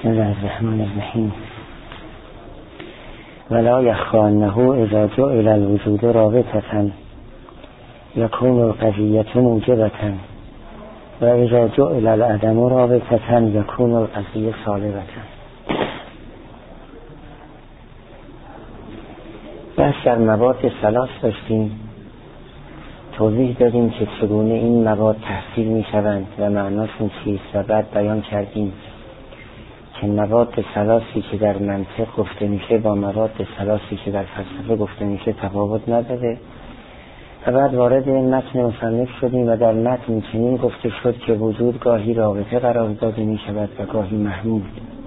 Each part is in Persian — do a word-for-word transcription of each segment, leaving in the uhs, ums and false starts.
بسم الله الرحمن الرحیم. ولا یخفی انه اذا جعل الوجود رابطة یکون القضیة موجبة و اذا جعل العدم رابطة یکون القضیة سالبة. بس در مواد ثلاث داشتیم، توضیح دادیم که چگونه این مواد تحصیل می شوند و معناشون چیست و بعد بیان کردیم که مواد ثلاثی که در منطق گفته میشه با مواد ثلاثی که در فلسفه گفته میشه تفاوت نداره و بعد وارد متن مصنف شدیم و در متن چنین گفته شد که وجود گاهی رابطه قرار داده می شود و گاهی محمول.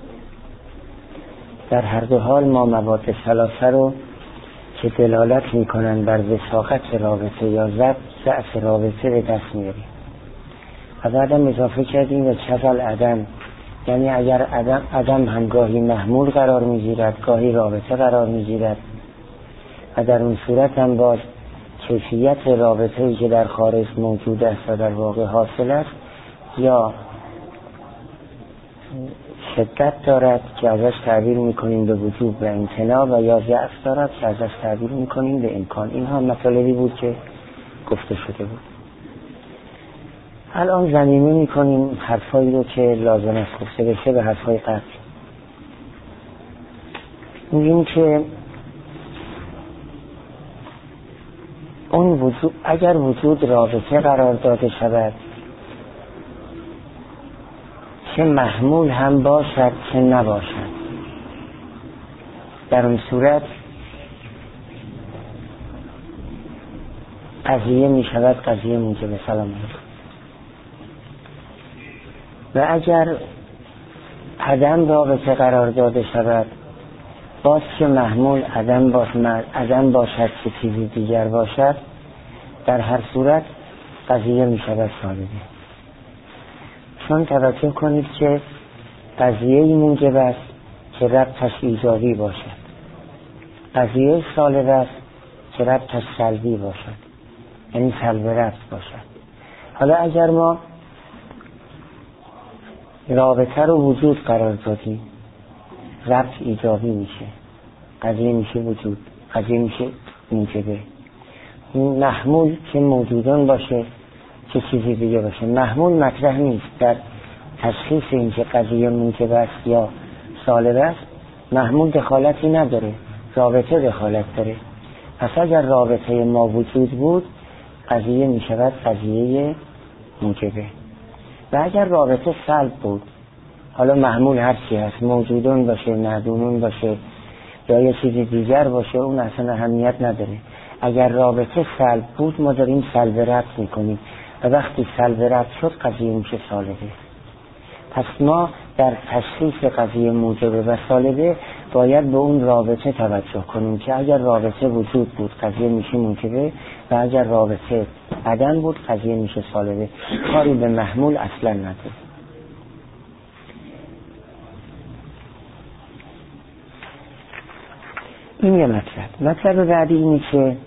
در هر دو حال ما مواد ثلاثه رو که دلالت می کنند بر وثاقت رابطه یا ضعف رابطه به دست میاریم و بعدم اضافه کردیم و چزل عدم، یعنی اگر عدم, عدم هم گاهی محمول قرار میگیرد گاهی رابطه قرار میگیرد و در اون صورت هم باز کیفیت رابطه‌ای که در خارج موجود است و در واقع حاصل است یا شدت دارد که ازش تعبیر میکنیم به وجوب و امتناع و یا ضعف دارد که ازش تعبیر میکنیم به امکان. اینها مطالبی بود که گفته شده بود. الان زمینه میکنیم حرفایی رو که لازم است گفته بشه به حرفای قبل. میگیم که اون وجود اگر وجود رابطه قرار داده شود چه محمول هم باشد چه نباشد، در اون صورت قضیه می شود قضیه موجب سلام علیکم. و اگر عدم رابطه قرار داده شود باز که محمول عدم باشد عدم باشد که چیزی دیگر باشد، در هر صورت قضیه می شود سالبه. چون توجه کنید که قضیه موجب است که ربطش ایجابی باشد، قضیه سالب است که ربطش سلبی باشد، یعنی سلب ربط باشد. حالا اگر ما رابطه رو وجود قرار دادیم ربط ایجابی میشه، قضیه میشه وجود، قضیه میشه موجبه. محمول که موجودان باشه که چیزی دیگه باشه، محمول مطرح نیست در تشخیص این که قضیه موجب است یا سالب است. محمول دخالتی نداره، رابطه دخالت داره. پس اگر رابطه ما وجود بود قضیه می شود قضیه موجبه. و اگر رابطه سلب بود، حالا محمول هر چی هست، موجودون باشه، معدومون باشه یا یه چیزی دیگر باشه، اون اصلا اهمیت نداره. اگر رابطه سلب بود ما داریم سلب ربط میکنیم و وقتی سلب ربط شد قضیه میشه سالبه. پس ما در تشخیص قضیه موجبه و سالبه باید به اون رابطه توجه کنیم که اگر رابطه وجود بود قضیه میشه موجبه و اگر رابطه عدم بود قضیه میشه سالبه. کاری به محمول اصلا نداره. این یه مطلب. مطلب بعدی اینه که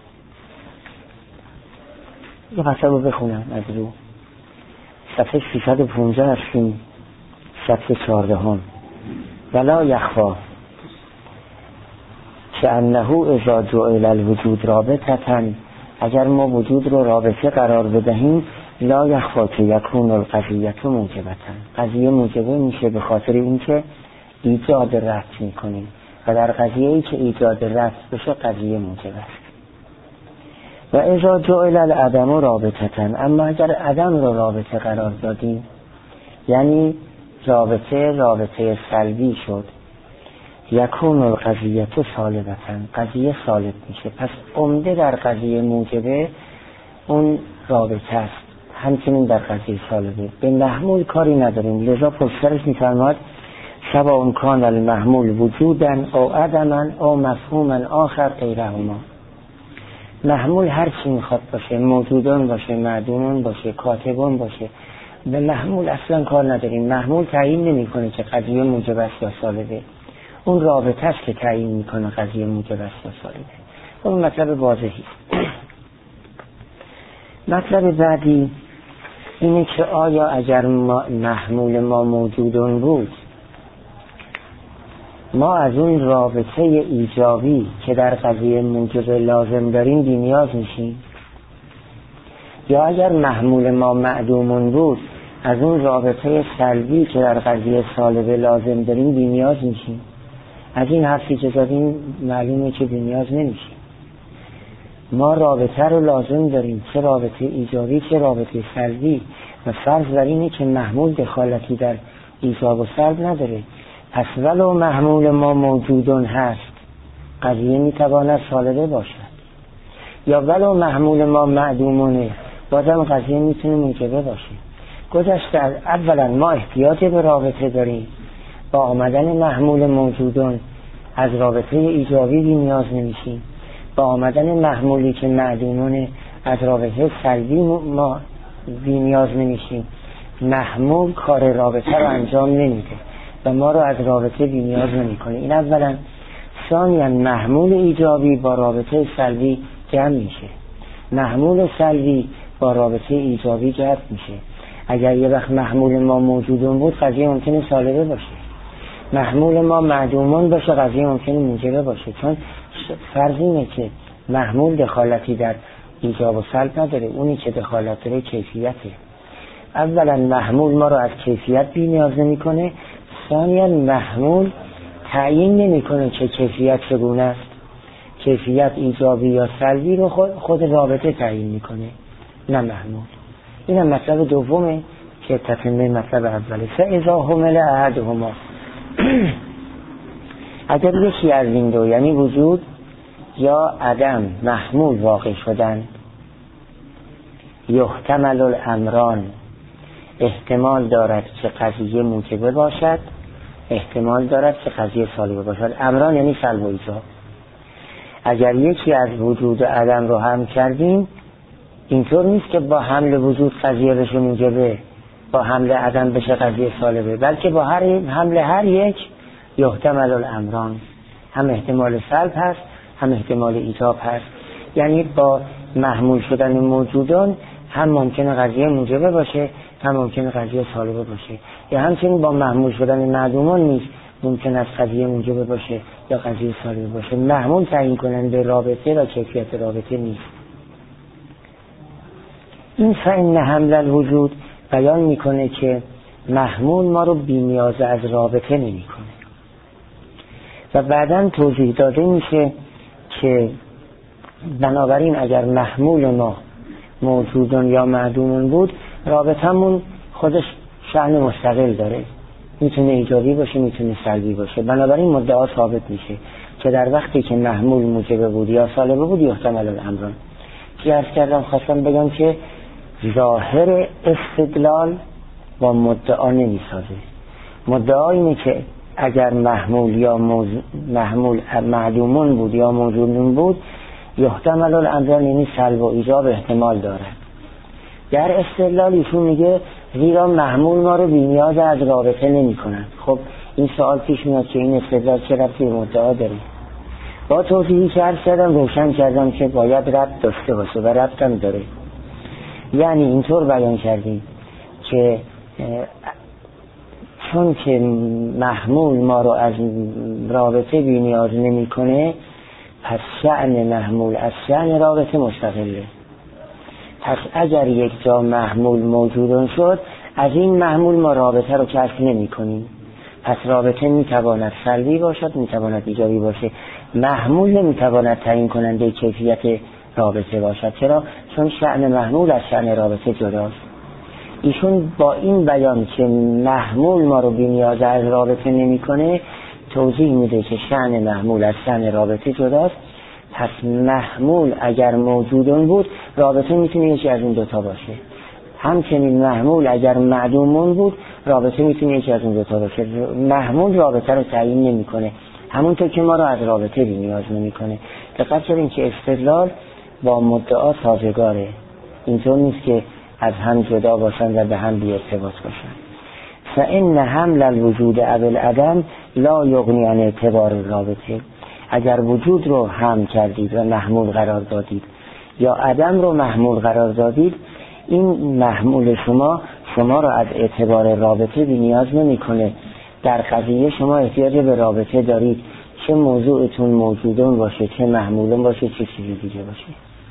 یه قصه رو بخونم از رو صفحه سیصد و پانزده هستیم، صفحه چهارده هم. ولا یخفی که انه اذا جعل الوجود رابطة، اگر ما وجود رو رابطه قرار بدهیم لا یخفی که یکون القضیة موجبة، قضیه موجبه میشه به خاطر اینکه ایجاد ربط میکنیم و در قضیه ای که ایجاد ربط بشه قضیه موجبه است. و اذا جعل العدم رابطة، اما اگر عدم رو رابطه قرار دادیم یعنی رابطه رابطه سلبی شد، یکون القضیة سالبة، قضیه سالب میشه. پس عمده در قضیه موجبه اون رابطه است، همچنین در قضیه سالبه. به محمول کاری نداریم، لذا پشترش میفرماد سواء کان المحمول وجودا او عدما او مفهوما آخر غیرهما. محمول هر چی میخواد باشه، موجودان باشه، معدومون باشه، کاتبون باشه، به محمول اصلا کار نداریم. محمول تعیین نمیکنه که قضیه موجب است یا سالبه، اون رابطه است که تعیین میکنه قضیه موجب است یا سالبه. اون مطلب واضحی. مطلب بعدی اینه که آیا اگر ما محمول ما موجودان بود ما از اون رابطه ایجابی که در قضیه موجب لازم داریم بی نیاز میشیم؟ یا اگر محمول ما معدومون بود از اون رابطه سلبی که در قضیه سالب لازم داریم بی نیاز میشیم؟ از این حرفی که زدیم معلومه که بی نیاز نمیشیم. ما رابطه رو لازم داریم، چه رابطه ایجابی چه رابطه سلبی، و فرض بر اینه که محمول دخالتی در ایجاب و سلب نداره. پس ولو محمول ما موجودون هست قضیه میتواند سالبه باشد، یا ولو محمول ما معدومونه بازم قضیه میتونه موجبه باشه. گذشته اولا ما احتیاج به رابطه داریم، با آمدن محمول موجودون از رابطه ایجابی بی نیاز نمیشیم، با آمدن محمولی که معدومونه از رابطه سلبی ما بی نیاز نمیشیم. محمول کار رابطه رو انجام نمیده و ما رو از رابطه بی نیاز نمیکنه. این اولا. ثانیا محمول ایجابی با رابطه سلبی جمع میشه، محمول سلبی با رابطه ایجابی جمع میشه. اگر یه وقت محمول ما موجودون بود قضیه ممکنه سالبه باشه، محمول ما معدومون باشه قضیه ممکنه موجبه باشه، چون فرض اینه که محمول دخالتی در ایجاب و سلب نداره، اونی که دخالت داره کیفیته. اولا محمول ما رو از کیفیت بی نیاز نمی کنه، ثانیا محمول تعیین نمی کنه که کیفیت چگونه است، کیفیت ایجابی یا سلبی رو خود, خود رابطه تعیین می کنه نه محمول. این هم مطلب دومه که تتمه مطلب اوله. فاذا حمل احدهما اگر یکی از این دو یعنی وجود یا عدم محمول واقع شدن، یحتمل الامران احتمال دارد که قضیه موجبه باشد، احتمال دارد که قضیه سالبه باشد. امران یعنی سلب و ایجاب. اگر یکی از وجود و عدم رو هم کردیم اینطور نیست که با حمل وجود قضیه بشه موجبه، با حمل عدم بشه قضیه سالبه، بلکه با هر حمل هر یک یحتمل الامران، هم احتمال سلب هست هم احتمال ایجاب هست. یعنی با محمول شدن موجودان هم ممکنه قضیه موجبه باشه هم ممکنه قضیه سالبه باشه، یا همچنین با محمول شدن معدومان نیست ممکن است قضیه موجبه باشه یا قضیه سالبه باشه. محمول تعیین کننده رابطه و کیفیت رابطه نیست. این فإن حمل الوجود بیان میکنه که محمول ما رو بی نیاز از رابطه نمیکنه و بعداً توضیح داده میشه که بنابراین اگر محمول ما موجودون یا معدومون بود رابطمون خودش شأن مستقل داره، میتونه ایجابی باشه میتونه سلبی باشه. بنابراین مدعا ثابت میشه که در وقتی که محمول موجبه بود یا سالبه بود یحتمل الامران. که عرض کردم خواستم بگم که ظاهر استدلال با مدعا نمیسازه. مدعا اینه که اگر محمول یا موضوع محمول معدومون بود یا موجودون بود یحتمل الامران یعنی سلب و ایجاب احتمال دارد. در استدلال ایشون میگه زیرا محمول ما رو بی نیاز از رابطه نمی کنن. خب این سوال پیش میاد که این استدلال چه ربطی به مدعا داره؟ با توضیحی که عرض کردم روشن کردم که باید ربط داشته باشه و ربط هم داره. یعنی اینطور بیان کردیم که چون که محمول ما رو از رابطه بی نیاز نمی کنه پس شأن محمول از شأن رابطه مستقله. پس اگر یک جا محمول موجودون شد از این محمول ما رابطه رو کشف نمی کنیم، پس رابطه می تواند سلبی باشد می تواند ایجابی باشه. محمول نمی تواند تعیین کننده کیفیت رابطه باشد. چرا؟ چون شأن محمول از شأن رابطه جداست. ایشون با این بیان که محمول ما رو بی نیاز از رابطه نمی کنه توضیح میده که شأن محمول از شأن رابطه جداست. پس محمول اگر موجودون بود رابطه میتونه یکی از این دوتا باشه، همچنین محمول اگر معدومون بود رابطه میتونه یکی از این دوتا باشه. محمول رابطه رو تعیین نمیکنه همونطور که ما رو از رابطه بی نیاز نمیکنه. دقت کنین که استدلال با مدعا سازگاره، اینطور نیست که از هم جدا باشن و به هم بی ارتباط باشن. فإن حمل الوجود او العدم لا یغنی عن اعتبار رابطه. اگر وجود رو هم کردید و محمول قرار دادید یا عدم رو محمول قرار دادید این محمول شما شما رو از اعتبار رابطه بی نیاز نمی کنه در قضیه شما احتیاج به رابطه دارید، چه موضوعتون موجودون باشه، چه محمولون باشه، چه چیزی دیگه باشه.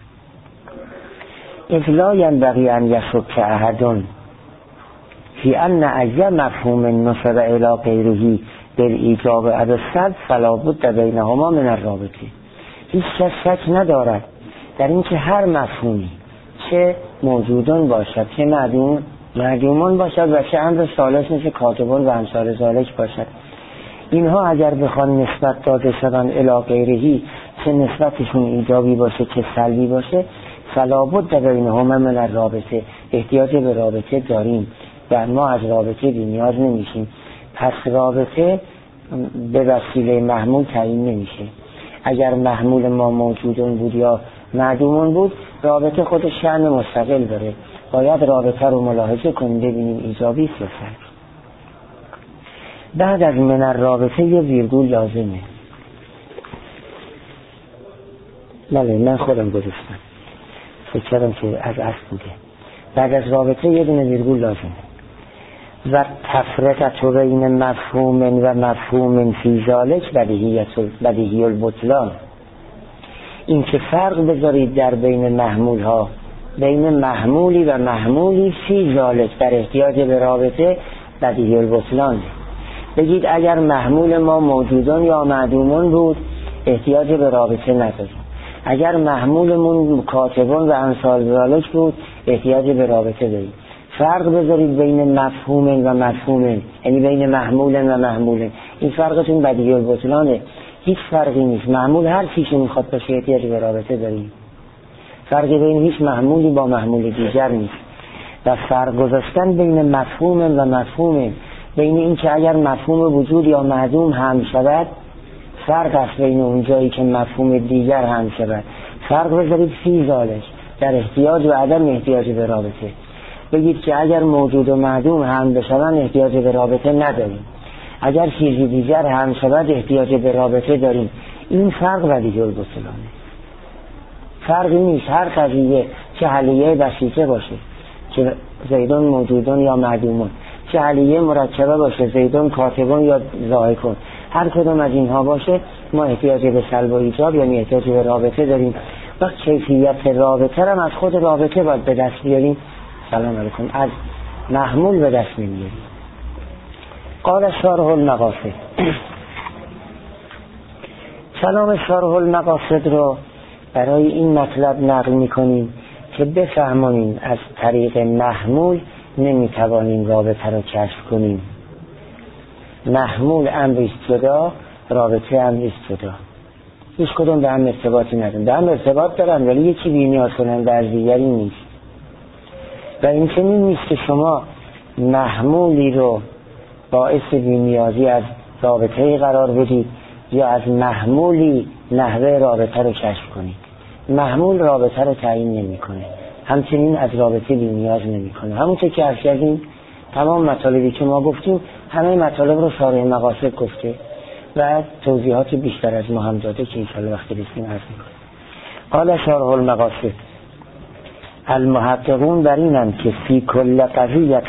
اذ لا ینبغی ان یشک احد فی ان ای مفهوم نصب الی غیره بالایجاب و السلب فلا بد بینهما من الرابطه. هیچ کس شک ندارد در اینکه هر مفهومی چه موجودون باشد، چه معدوم معدومون باشد و چه امر ثالث مثل کاتبون و امثال ذالک باشد، اینها اگر بخوان نسبت داده شدن الی غیره، چه نسبتشون ایجابی باشه چه سلبی باشه، فلا بد بینهما من الرابطه، احتیاج به رابطه داریم و ما از رابطه بی نیاز نمیشیم. پس رابطه به وسیله محمول تعیین نمیشه. اگر محمول ما موجودون بود یا معدومون بود، رابطه خودش شأن مستقل داره، باید رابطه رو ملاحظه کنیم ببینیم ایجابی است یا سلبی. بعد از من الرابطه یه ویرگول لازمه. بله من خودم گذاشتم، فکر کردم که از اصل بوده. بعد از رابطه یه دونه ویرگول لازمه. و تفرقت بین مفهوم و مفهوم فی ذالک بدیهی البطلان، این که فرق بذارید در بین محمول ها، بین محمولی و محمولی فی ذالک در احتیاج به رابطه بدیهی البطلان. بگید اگر محمول ما موجودان یا معدومون بود احتیاج به رابطه نداریم، اگر محمولمون کاتبون و امثال ذالک بود احتیاج به رابطه داریم. فرق بذارید بین مفهوم و مفهوم، یعنی بین محمول و محمول. این فرقتون بدیهی البطلانه، هیچ فرقی نیست. محمول هر چیزی که میخواد باشه احتیاج به رابطه داریم. فرقی بین هیچ محمولی با محمول دیگر نیست. و فرق گذاشتن بین مفهوم و مفهوم، بین این که اگر مفهوم وجود یا معدوم هم شود، فرق است بین اون جایی که مفهوم دیگر هم شود. فرق بذارید فی ذالک در احتیاج و عدم احتیاج به رابطه. بگید که اگر موجود و معدوم هم بشوند احتیاج به رابطه نداریم، اگر چیزی دیگر هم شود احتیاج به رابطه داریم. این فرق بدیهی البطلانه. فرقی نیست. هر قضیه چه حلیه بسیطه باشه که زیدون موجودون یا معدومون، چه حلیه مرکبه باشه زیدون کاتبون یا ضاحکون، هر کدوم از اینها باشه ما احتیاج به سلب و ایجاب یعنی احتیاج به رابطه داریم. و کیفیت رابطه هم از خود رابطه باید به دست بیاریم. سلام علیکم. از محمول به دست میاریم. قال شارح المقاصد. کلام شارح المقاصد رو برای این مطلب نقل میکنیم که بفهمانیم از طریق محمول نمیتوانیم رابطه رو کشف کنیم. محمول امری جدا، رابطه امری جدا، هیچ کدوم به هم ارتباطی ندارن. به هم ارتباط دارن ولی یکی بی‌نیاز کننده از دیگری نیست. و این چنین نیست که شما محمولی رو باعث بی‌نیازی از رابطه قرار بدید یا از محمولی نحوه رابطه رو کشف کنید. محمول رابطه رو تعیین نمی‌کنه، همچنین از رابطه بی‌نیاز نمی‌کنه. همونطور که عرض کردیم تمام مطالبی که ما گفتیم همه مطالب رو شارح مقاصد گفته و توضیحات بیشتر از ما هم داده که انشاءالله وقتی رسیم عرض می‌کنیم. قال شارح المقاصد المحققون بر اینند که فی کل قضیة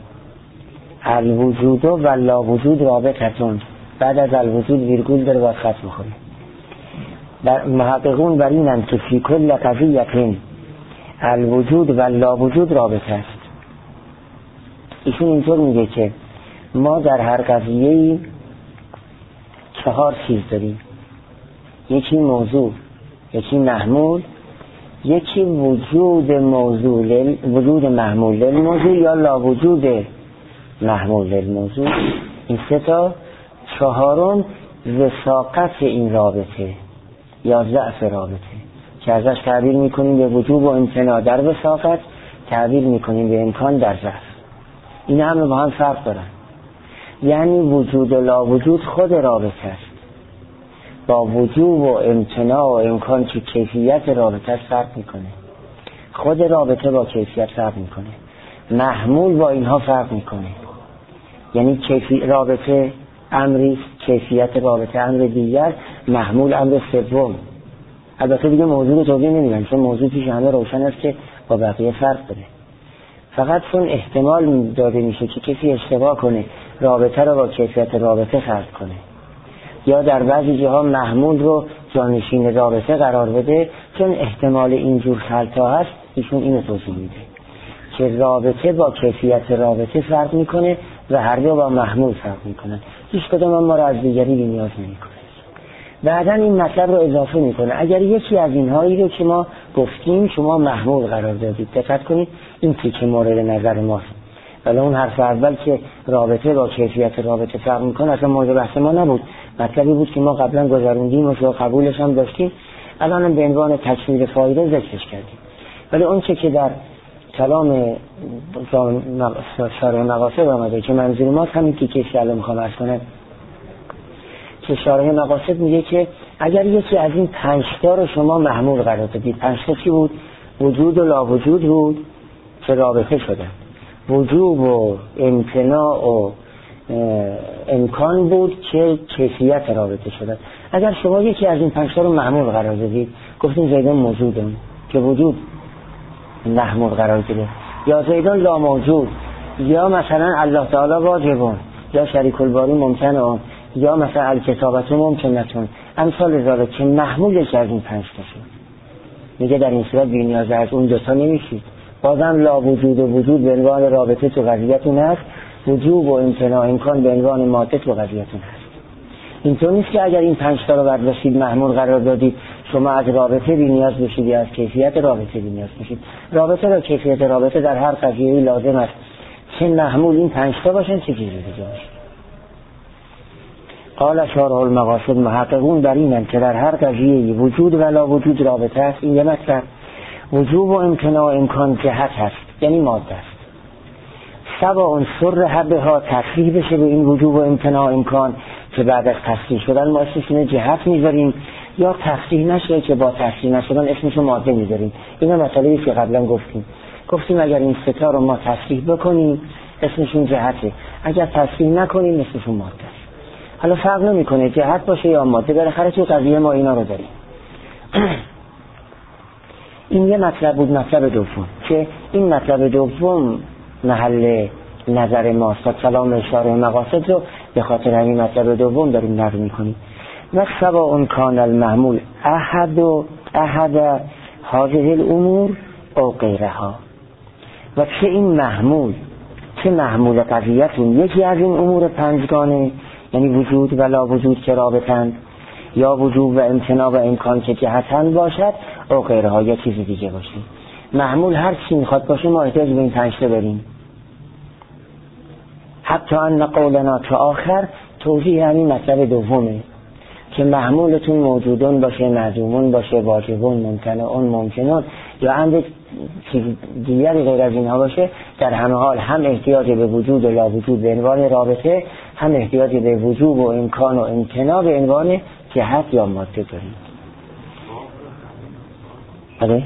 الوجود و لا وجود رابطتون، بعد از الوجود ویرگول داره باید خط بخوریم. محققون بر اینند که فی کل قضیة الوجود و لا وجود رابطه است. ایشون اینطور میگه که ما در هر قضیه چهار چیز داریم: یکی موضوع، یکی محمول، یکی وجود موضوع لل... وجود محمول للموضوع یا لا وجود محمول للموضوع. این سه تا. چهارم وثاقت این رابطه یا ضعف رابطه که ازش تعبیر میکنیم به وجوب و امتناع در وثاقت، تعبیر میکنیم به امکان در ضعف. این همه با هم فرق دارن. یعنی وجود و لا وجود خود رابطه است، با وجوب و امتناع و امکان که کیفیت رابطه فرق میکنه. خود رابطه با کیفیت فرق میکنه. محمول با اینها فرق میکنه. یعنی کیفی رابطه امری، کیفیت رابطه امر دیگر، محمول امر سوم. البته دیگه موضوع رو توضیح نمیدم چون موضوع پیش همه روشن است که با بقیه فرق داره. فقط چون احتمال داده میشه که کسی اشتباه کنه رابطه رو با کیفیت رابطه فرض کنه، یا در بعضی جاها محمول رو جانشین رابطه قرار بده. چون احتمال اینجور خلطا هست، ایشون اینو توضیح میده که رابطه با کیفیت رابطه فرق میکنه و هر دو با محمول فرق میکنن. هیچ کدوم ما رو از دیگری بی نیاز نمیکنه. بعدن این مطلب رو اضافه میکنه اگر یکی از اینهایی رو که ما گفتیم شما محمول قرار دادید، دقت کنید این تیکه مورد نظر ماست، ولی اون حرف اول که رابطه با کیفیت رابطه فرق میکنه اصلا مورد بحث ما نبود. مطلبی بود که ما قبلا گذروندیم و شما قبولش هم داشتیم، الان به عنوان تکمیل فایده ذکرش کردیم. ولی اون چه که در کلام شارح مقاصد آمده که منظور ما همین تیکه که الان میخوام عرض کنم، که شارح مقاصد میگه که اگر یکی از این پنج تا رو شما محمول قرار دادید، پنج تا چی بود؟ وجود و لا وجود بود که رابطه شدن، وجوب و امتناع و امکان بود که کیفیت رابطه شدن. اگر شما یکی از این پنج تا رو محمول قرار دادید، گفتیم زیدان موجودن که وجود محمول قرار داده، یا زیدان لا موجود، یا مثلا الله تعالی واجبون، یا شریک الباری ممتنع، یا مثلا الکتابت ممکنتون، امثال ذالک که محمولش از این پنج تا شد. میگه در این صورت بی نیاز از اون دوتا نمیشید. بازم لا وجود و وجود به عنوان رابطه تو قضیتون هست، وجوب و امتناع امکان به عنوان ماده تو قضیتون هست. اینطور نیست که اگر این پنج تا رو برداشتید محمول قرار دادید شما از رابطه بی نیاز بشید یا از کیفیت رابطه بی نیاز بشید. رابطه و کیفیت رابطه در هر قضیه‌ای لازم است چه محمول این پنج تا باشن چه چیزی دیگه باشه. قال شارح المقاصد محققون بر اینند که در هر قضیه وجود و لا وجود رابطه است. این یه مطلب. وجوب و امتناع امکان جهت هست، یعنی ماده است. سبا عنصر حبه ها تصریح بشه به این وجوب و امتناع امکان که بعد از تصریح شدن ما اسمشون جهت میذاریم، یا تصریح نشه که با تصریح نشدن اسمشون ماده میذاریم. اینا مسئله که قبلا گفتیم گفتیم اگر این ستا رو ما تصریح بکنیم اسمشون جهته، اگر تصریح نکنیم اسمشون ماده است. حالا فرق نمیکنه جهت باشه یا ماده، بالاخره تو قضیه ما اینا رو داریم. این یه مطلب بود. مطلب دوم که این مطلب دوم محل نظر ماست تا کلام شارح مقاصد رو به خاطر همین مطلب دوم داریم نقل میکنیم. و سواء کان المحمول احد و احد هذه الامور او غیرها، و چه این محمول چه محمول قضیتون یکی از این امور پنجگانه، یعنی وجود و لا وجود که رابطند، یا وجود و امتناع و امکان که جهتن باشد، او غیرها یا چیزی دیگه باشه. محمول هر چی میخواد باشه ما احتیاج به این پنج تا داریم. حتی ان قولنا تا آخر توضیح همین مطلب دومه که محمولتون موجودون باشه، معدومون باشه، واجبون، ممتنعون، ممکنون، یا هم چیز دیگری غیر از اینها باشه، در همه حال هم احتیاج به وجود و لا وجود به عنوان رابطه، هم احتیاج به وجود و امکان و امتناع به عنوان جهت یا ماده داریم. بله؟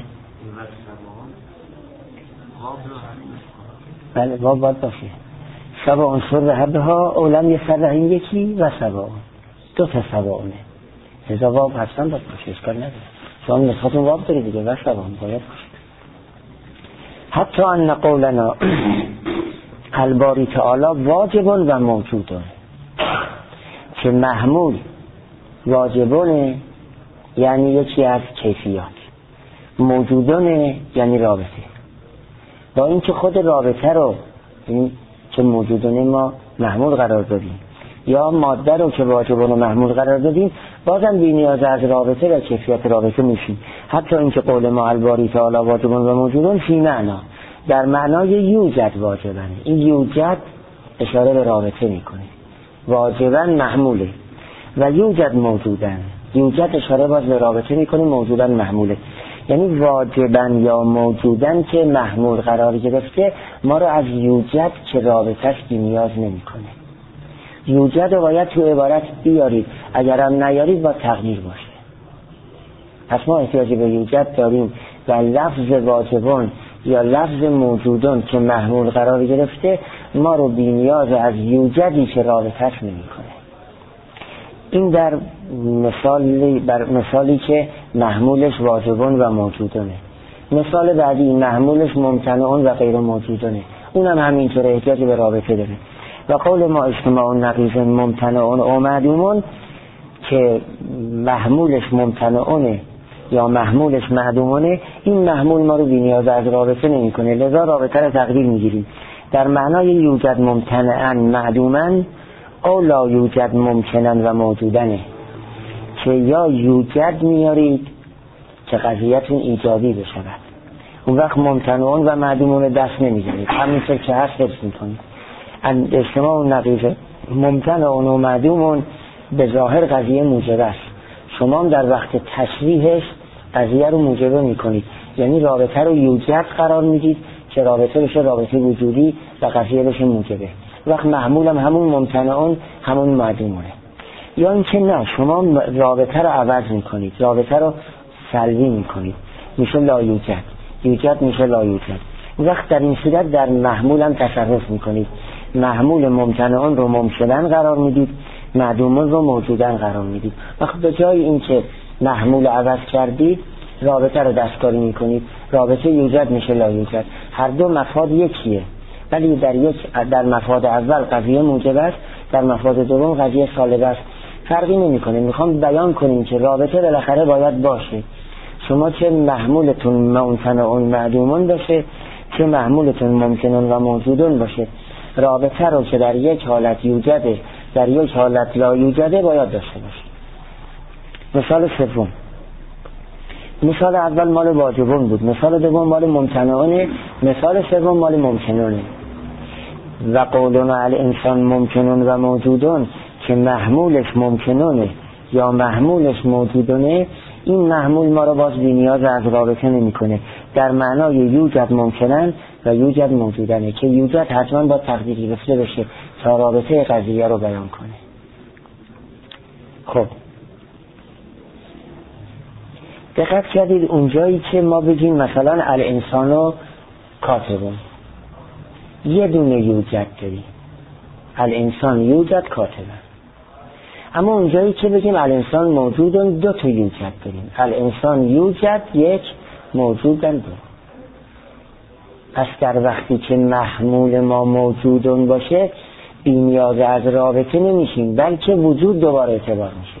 بله باب باید باشه. سبا عنصر و حبه ها اولم یه سر این یکی و سبا دو تا سبا اونه لذا باب هستن باید باشه، اشکال نداره. شما نسختون باب داری دیگه و سبا هم باید باشه. حتی ان قولنا الباری تعالی واجبون و موجودون، که محمول واجبونه یعنی یکی از کیفیات، موجودونه یعنی رابطه. با اینکه خود رابطه رو این که موجودونه ما محمول قرار دادیم یا ماده رو که واجبونه محمول قرار دادیم، بازم بی نیاز از رابطه و کیفیت رابطه میشیم. حتی اینکه قول ما الباری تعالی واجبون و موجودون فی معنا، در معنای یوجد واجبن، این یوجد اشاره به رابطه میکنه، واجبن محموله، و یوجد موجودن، یوجد اشاره باز به رابطه میکنه، موجودن محموله. یعنی واجبن یا موجودن که محمول قرار گرفته ما رو از یوجد که رابطهش بی نیاز نمیکنه. یوجد رو باید تو عبارت بیارید، اگرم نیارید با تغییر باشه. پس ما احتیاجی به یوجد داریم و لفظ واجبون یا لفظ موجودون که محمول قرار گرفته ما رو بی نیاز از یوجدی که رابطهش نمیکنه. این در مثالی بر مثالی که محمولش واجبون و موجودونه. مثال بعدی محمولش ممتنعون و غیر موجودونه، اونم همینطور احتیاج به رابطه داره. و قول ما اجتماع نقیض ممتنع و معدوم که محمولش ممتنعونه یا محمولش معدومونه، این محمول ما رو بی‌نیاز از رابطه نمی کنه، لذا رابطه رو تقدیر میگیریم در معنای یوجد ممتنعا معدوما او لا یوجد ممکنن و موجودنه، که یا یوجد میارید که قضیتون ایجابی بشود، اون وقت ممتنعون و معدومون دست نمیزنید، همینطور که هست حفظ میکنید. اجتماع نقیض ممتنعون و معدومون به ظاهر قضیه موجب است، شما هم در وقت تشریحش قضیه رو موجبه میکنید، یعنی رابطه رو یوجد قرار میدید که رابطه بشه رابطه وجودی و قضیه بشه موجبه، وقت محمولم همون ممتنعون همون معدومونه. یا اینکه نه، شما رابطه رو عوض میکنید، رابطه رو سلبی میکنید، میشه لا یوجد، یوجد میشه لا یوجد. وقت در این صورت در محمولم تصرف میکنید، محمول ممتنعون رو ممکنن قرار میدید، معدومون رو موجودن قرار میدید. وقت به جای اینکه محمول عوض کردید رابطه رو دستکاری میکنید، رابطه یوجد میشه لا یوجد. هر دو مفاد یکیه، ولی در یک در مفاد اول قضیه موجب است، در مفاد دوم قضیه سالب است، فرقی نمیکنه. میخوام بیان کنیم که رابطه بالاخره باید باشه، شما چه محمولتون ممتنعون معدومون باشه چه محمولتون ممکنون و موجودون باشه، رابطه رو که در یک حالت یوجده در یک حالت لا یوجده باید داشته باشه. مثال سوم، مثال اول مال واجبون بود، مثال دوم مال ممتنعونه، مثال سوم مال ممکنونه. و قولنا الانسان ممکنون و موجودون که محمولش ممکنونه یا محمولش موجودونه، این محمول ما رو باز بی‌نیاز از رابطه نمی کنه، در معنای یوجد ممکنن و یوجد موجودنه که یوجد حتما با تقدیر گرفته بشه تا رابطه قضیه رو بیان کنه. خب دقت کردید اونجایی که ما بگیم مثلا الانسانو کاتبون، یه دونه یوجد داریم، الانسان یوجد کاتبن. اما اونجایی که بگیم الانسان موجودن، دو تا یوجد داریم، الانسان یوجد یک، موجودن دو. پس در وقتی که محمول ما موجودن باشه بی نیاز از رابطه نمیشیم، بلکه وجود دوباره اعتبار میشه.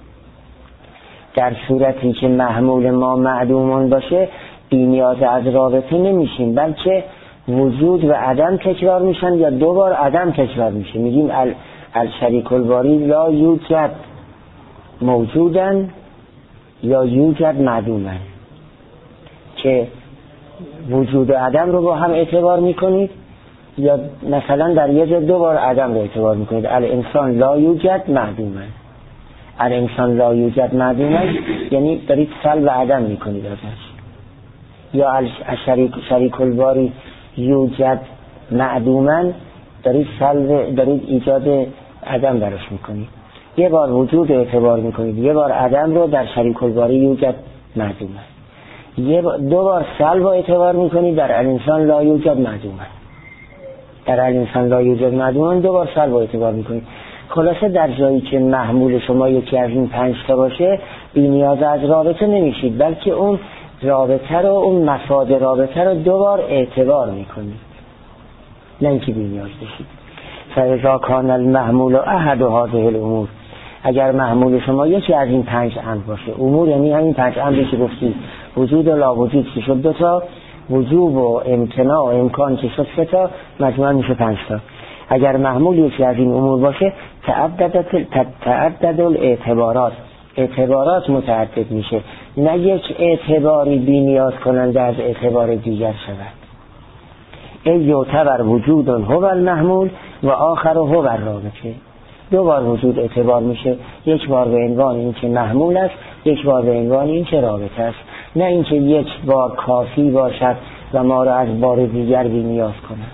در صورتی که محمول ما معدومون باشه بی نیاز از رابطه نمیشیم، بلکه وجود و عدم تکرار میشن یا دوبار عدم تکرار میشه. میگیم ال الشریک الباری لا یوجد موجودن یا یوجد معدومن، که وجود و عدم رو با هم اعتبار میکنید یا مثلا در یه جا دوبار عدم رو اعتبار میکنید. الانسان لا یوجد معدومن، الانسان لا یوجد معدومن یعنی دارید سلب و عدم میکنید ازش. یا الشریک شریک الباری یوجد معدومن دارید سلب دارید ایجاد عدم براش میکنید، یه بار وجود اعتبار میکنید، یه بار عدم رو در شریک الباری یوجد معدومن، یه دو بار سلب اعتبار میکنید در الانسان لا یوجد معدومن، در الانسان لا یوجد معدومن دو بار سلب اعتبار میکنید. خلاصه در جایی که محمول شما یکی از این پنج تا باشه بی نیاز از رابطه نمیشید، بلکه اون رابطه رو اون مفاد رابطه رو دو بار اعتبار میکنید، نه اینکه بی نیاز بشید. فاذا کان المحمول احد هذه الامور، اگر محمول شما یکی از این پنج امر باشه، امور یعنی همین پنج امری که گفتید، وجود و لا وجود که شد دو تا، وجوب و امتناع و امکان که شد سه تا، مجموعاً میشه پنج تا. اگر محمول یکی از این امور باشه تعدد تعدد الاعتبارات، اعتبارات متعدد میشه، نه یک اعتباری بی نیاز کننده از اعتبار دیگر شود. ای یعتبر وجود هو المحمول و آخر هو الرابطه، دو بار وجود اعتبار میشه، یک بار به عنوان این که محمول است، یک بار به عنوان این که رابطه است، نه اینکه یک بار کافی باشد و ما را از بار دیگر بی نیاز کند.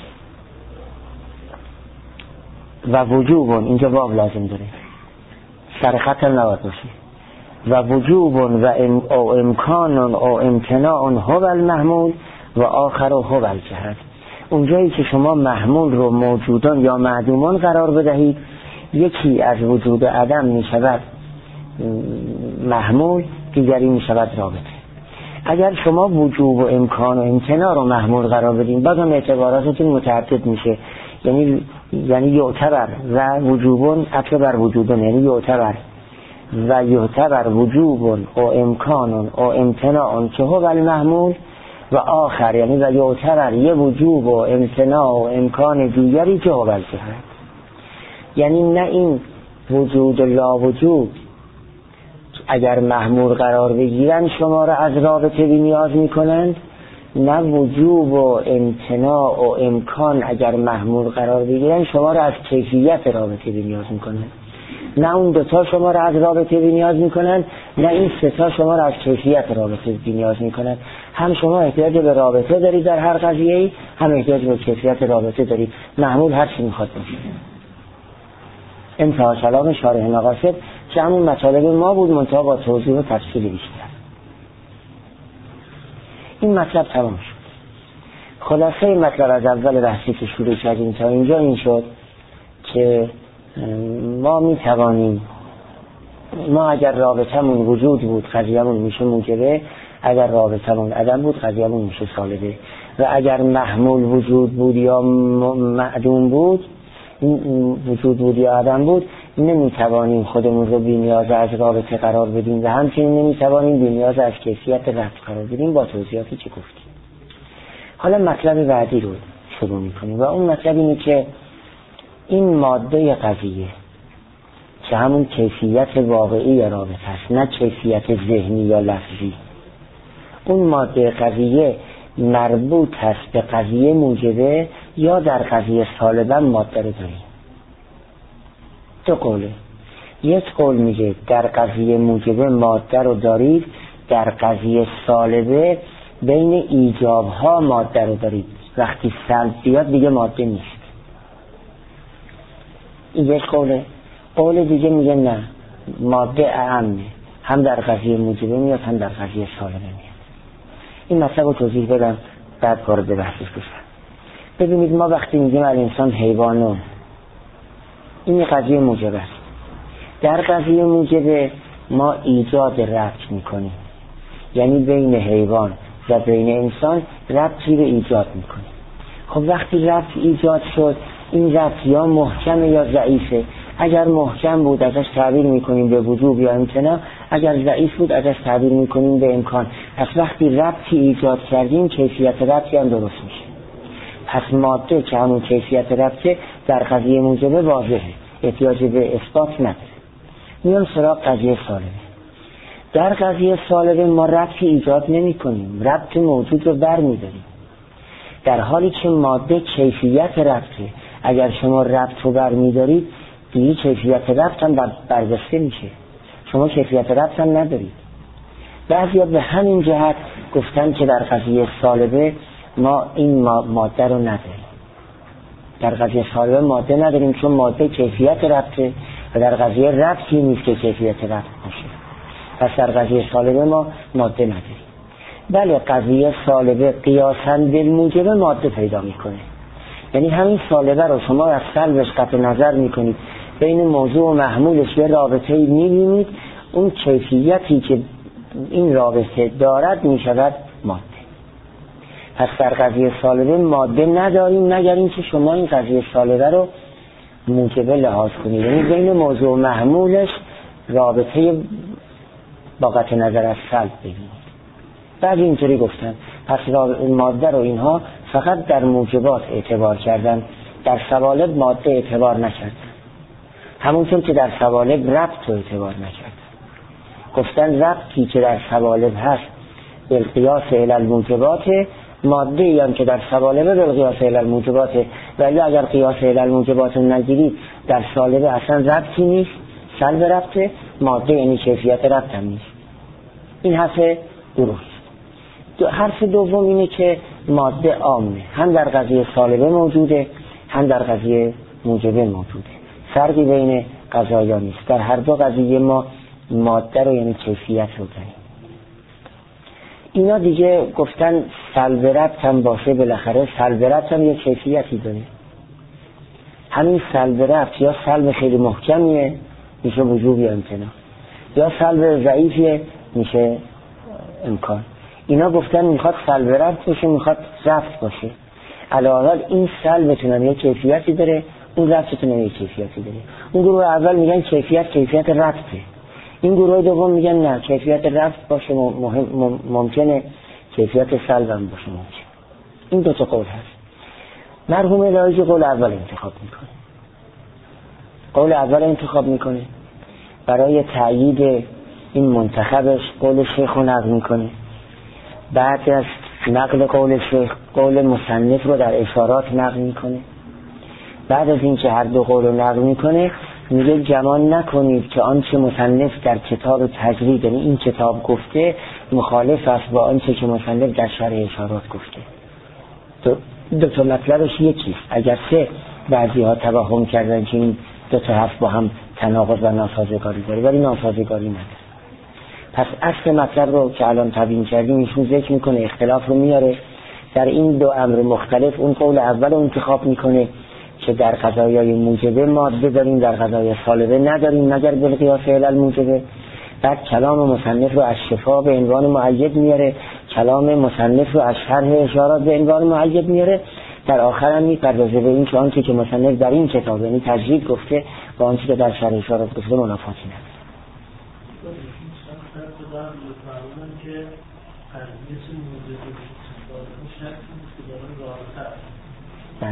و وجوبون اینجا واو لازم داره، سر خط نباید باشه. و وجوبون و ام او امکانون او امتناعون هو المحمول و آخر هو الجهت. اونجایی که شما محمول رو موجودان یا معدومان قرار بدهید، یکی از وجود عدم می شود محمول، دیگری می شود رابطه. اگر شما وجوب و امکان و امتناع رو محمول قرار بدین، بعد اون اعتباراتتون متعدد میشه، یعنی یعنی یعتبر و وجوبون عطف بر وجوبون، یعنی یعتبر و یعتبر وجوبون او امکانون او امتناعون که هو المحمول و آخر، یعنی و یعتبر یه وجوب و امتناع و امکان دیگری که هو الجهت. یعنی نه این وجود و لا وجود اگر محمول قرار بگیرن شما را از رابطه بی نیاز میکنند، نه وجوب و امتناع و امکان اگر محمول قرار بگیرن شما را از کیفیت رابطه بی نیاز میکنند. نه اون دوتا شما را از رابطه بی نیاز میکنند، نه این ستا شما را از کیفیت رابطه بی نیاز میکنند. هم شما احتیاج به رابطه دارید در هر قضیه‌ای، هم احتیاج به کیفیت رابطه دارید. محمول هر چی میخواد باشه. انتها کلام شارح مقاصد که همون مطالب ما بود منتها با توضیح و تفصیل بیشتر. این مطلب تمام شد. خلاصه این مطلب از اول بحثی که شروع کردیم تا اینجا این شد که ما می توانیم، ما اگر رابطمون وجود بود قضیه‌مون میشه موجبه، اگر رابطمون عدم بود قضیه‌مون میشه سالبه، و اگر محمول وجود بود یا معدوم بود، وجود بود یا عدم بود، نمیتوانیم خودمون رو بی نیاز از رابطه قرار بدیم و همچنین نمیتوانیم بی نیاز از کیفیت رفت قرار بدیم با توضیحاتی که گفتیم. حالا مطلب بعدی رو شروع میکنیم و اون مطلب اینه که این ماده قضیه که همون کیفیت واقعی رابطه است، نه کیفیت ذهنی یا لفظی، اون ماده قضیه مربوط هست به قضیه موجبه یا در قضیه سالبا ماده رو داریم. دو قوله. یک قول میگه در قضیه موجبه ماده رو دارید، در قضیه سالبه بین ایجابها ماده رو دارید، وقتی سلب بیاد دیگه ماده نیست. این یک قوله. قول دیگه میگه نه، ماده اعمه، هم در قضیه موجبه میاد هم در قضیه سالبه میاد. این مطلب رو توضیح بدم بعد وارد بحثش بشم. ببینید ما وقتی میگیم الانسان حیوانون، این قضیه موجبه است. در قضیه موجبه ما ایجاد ربط میکنیم، یعنی بین حیوان و بین انسان ربطی رو ایجاد میکنیم. خب وقتی ربط ایجاد شد، این ربط یا محکمه یا ضعیفه. اگر محکم بود ازش تعبیر میکنیم به وجوب یا امتناع، اگر ضعیف بود ازش تعبیر میکنیم به امکان. پس وقتی ربطی ایجاد کردیم کیفیت ربطی هم درست میشه. پس ماده که همون کیفیت ربطه در قضیه موجبه واضحه، احتیاج به اثبات نداره. میان سراغ قضیه سالبه. در قضیه سالبه ما ربطی ایجاد نمی کنیم، ربط موجود رو بر می داریم، در حالی که ماده کیفیت ربطه. اگر شما ربط رو بر می دارید دیگه کیفیت ربط هم برجسته میشه، شما کیفیت ربط هم ندارید. بعضی ها به همین جهت گفتن که در قضیه سالبه ما این ماده رو نداریم، در قضیه سالبه ماده نداریم چون ماده کیفیت ربطه و در قضیه ربطی نیست که کیفیت ربط باشه. پس در قضیه سالبه ما ماده نداریم. بله قضیه سالبه قیاساً بالموجبه ماده پیدا میکنه، یعنی همین سالبه رو شما از سلبش قطع نظر میکنید، بین موضوع و محمولش یه رابطه‌ای میبینید، اون کیفیتی که این رابطه دارد میشود ماده. پس در قضیه سالبه ماده نداریم مگر اینکه شما این قضیه سالبه رو موجبه لحاظ کنید، یعنی بین موضوع و محمولش رابطه با قطع نظر از سلب ببینید. بعد اینطوری گفتن پس ماده رو اینها فقط در موجبات اعتبار کردن، در سوالب ماده اعتبار نکردن، همونطور که در سوالب ربط رو اعتبار نکردن. گفتن ربطی که در سوالب هست بالقیاس الی الموجبات، ماده ای هم که در سوالب بالقیاس الی الموجبات، ولی اگر قیاس الی الموجبات رو نگیرید در سالب اصلا ربطی نیست، سلب ربطه، ماده یعنی کیفیت ربط هم نیست. این حرف درست. دو حرف دوم اینه که ماده عامه، هم در قضیه سالبه موجوده هم در قضیه موجبه موجوده، فرقی بین قضایا نیست. در هر دو قضیه ما ماده رو یعنی کیفیت رو داریم. اینا دیگه گفتن سلب ربط هم باشه، بالاخره سلب ربط هم یه کیفیتی داره. همین سلب ربط یا سلب خیلی محکمیه میشه وجوب یا امتناع، یا سلب ضعیفیه میشه امکان. اینا گفتن میخواد سلب ربط باشه، میخواد رفت باشه. علاوه این سلبتون هم یه کیفیتی داره، اون ربطتون نمیگه کیفیتی داره. اون گروه اول میگن کیفیت کیفیت ربطه، این گروه دوم میگن نه کیفیت ربط باشه مهم ممکنه کیفیت سلب هم باشه ممکنه. این دو تا قول هست. مرحوم الهی قول اول انتخاب میکنه، قول اول انتخاب میکنه برای تأیید این منتخبش قول شیخ رو نقل میکنه. بعد از نقل قول شیخ قول مصنف رو در اشارات نقل میکنه. بعد از این که هر دو قول رو نقل میکنه میگه گمان نکنید که آنچه مصنف در کتاب تجرید، یعنی این کتاب گفته، مخالف است با آنچه که مصنف در شرح اشارات گفته. دو, دو تا مطلبش یکیست. اگر سه بعضی ها توهم کردن که این دو تا حرف با هم تناقض و ناسازگاری داره، ولی ناسازگاری نداره. پس اصل مطلب رو که الان تبیین کردیم ایشون ذکر میکنه، اختلاف رو میاره در این دو امر مختلف. اون قول اول رو انتخاب میکنه که در قضایای موجبه ماده داریم، در قضایای سالبه نداریم مگر بالقیاس علل موجبه. بعد کلام مصنف رو از شفا به عنوان مؤید میاره، کلام مصنف رو از شرح اشارات به عنوان مؤید میاره. در آخر هم میپردازه به این که آنچه که مصنف در این کتاب یعنی تجرید گفته با آنچه که در شرح اشارات گفته منافاتی نداره. بله.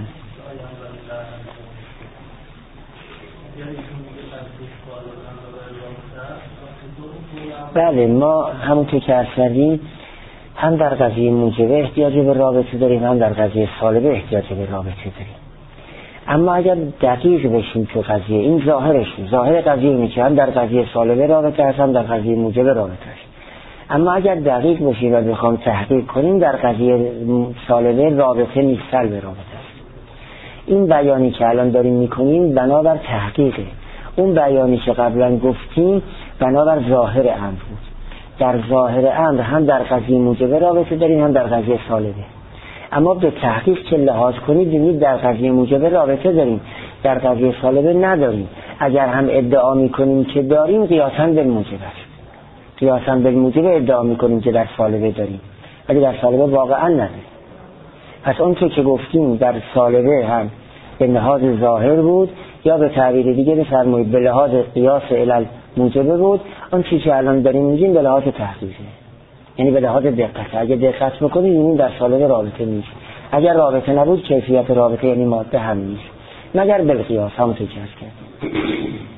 بله ما همونطور که عرض کردیم هم در قضیه موجبه احتیاج به رابطه داریم، هم در قضیه سالبه احتیاج به رابطه داریم. اما اگر دقیق بشیم تو قضیه، این ظاهرش ظاهر قضیه اینه که هم در قضیه سالبه رابطه هست هم در قضیه موجبه رابطه هست. اما اگر دقیق بشیم و بخوام تحقیق کنیم در قضیه سالبه رابطه نیست، سلب رابطه است. این بیانی که الان داریم میکنیم بنابر تحقیقه. اون بیانی که قبلا گفتیم بنابر ظاهر امر بود. در ظاهر امر هم در قضیه موجبه رابطه داریم هم در قضیه سالبه. اما به تحقیق که لحاظ کنید ببینید در قضیه موجبه رابطه داریم، در قضیه سالبه نداریم. اگر هم ادعا میکنیم که داریم قیاساً بالموجب است، قیاساً بالموجب ادعا میکنیم که در سالبه داریم ولی در سالبه واقعا نداریم. پس اون که گفتیم در سالبه هم به لحاظ ظاهر بود یا به تعبیر دیگه بفرمایید به لحاظ قیاس علل موجبه بود. اون چیزی که الان داریم میگیم به لحاظ تحقیقه، یعنی به لحاظ دقت. اگه دقت بکنید این در سالبه رابطه نیست. اگر رابطه نبود کیفیت رابطه یعنی ماده هم نیست مگر بالقیاس، همونطور که عرض کردم.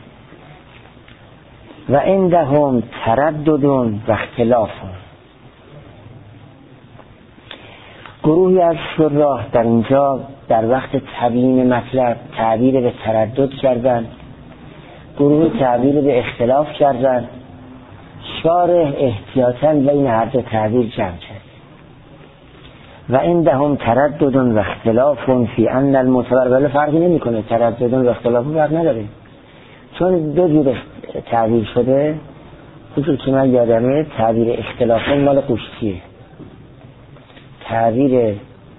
و عندهم تردد و اختلاف. گروهی از شراح در اینجا در وقت تبیین مطلب تعبیر به تردد کردن، گروه تعبیر به اختلاف کردن. شارح احتیاطاً بین هر دو تعبیر جمع کرد. و عندهم تردد و اختلاف فی ان المعتبر، ولی فرقی نمیکنه، تردد و اختلاف فرق نداره چون دو جور تعبیر شده. اونجور که من یادمه تعبیر اختلاف مال قشتیه، تعبیر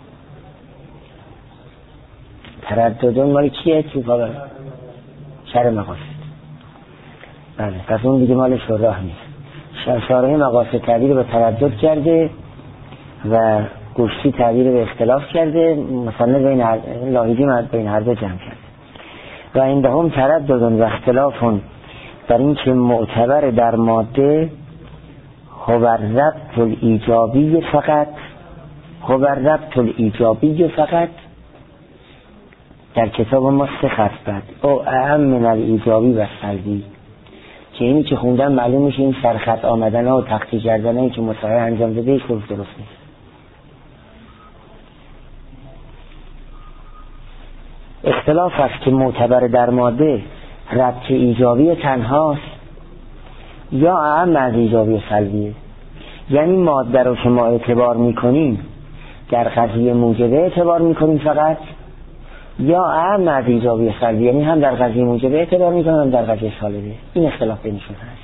تردد مال کیه؟ تو کابل شرح مقاصد. بله پس اون دیگه مال شراح نیست. شارح مقاصد تعبیر به تردد کرده و گوشتی تعبیر به اختلاف کرده، مثلا بین هر لاحیدی بین هر دو جمع کرده. و عندهم تردد و اختلاف در این که معتبر در ماده هو ربط الایجابی فقط، هو ربط الایجابی فقط. در کتاب ما سه خط بعد او اهم من الایجابی و سلبی، که اینی که خوندن معلوم میشه این سرخط آمدن ها و تخطی کردن هایی که مصحح انجام داده هیچ درست نیست. اختلاف است که معتبر در ماده ربط ایجابی تنهاست یا اهم از ایجابی سلبیه. یعنی ماده رو که ما اعتبار میکنیم در قضیه موجبه اعتبار میکنیم فقط، یا اهم از ایجابی سلبی، یعنی هم در قضیه موجبه اعتبار میکنیم هم در قضیه سالبه. این اختلاف بینشون هست.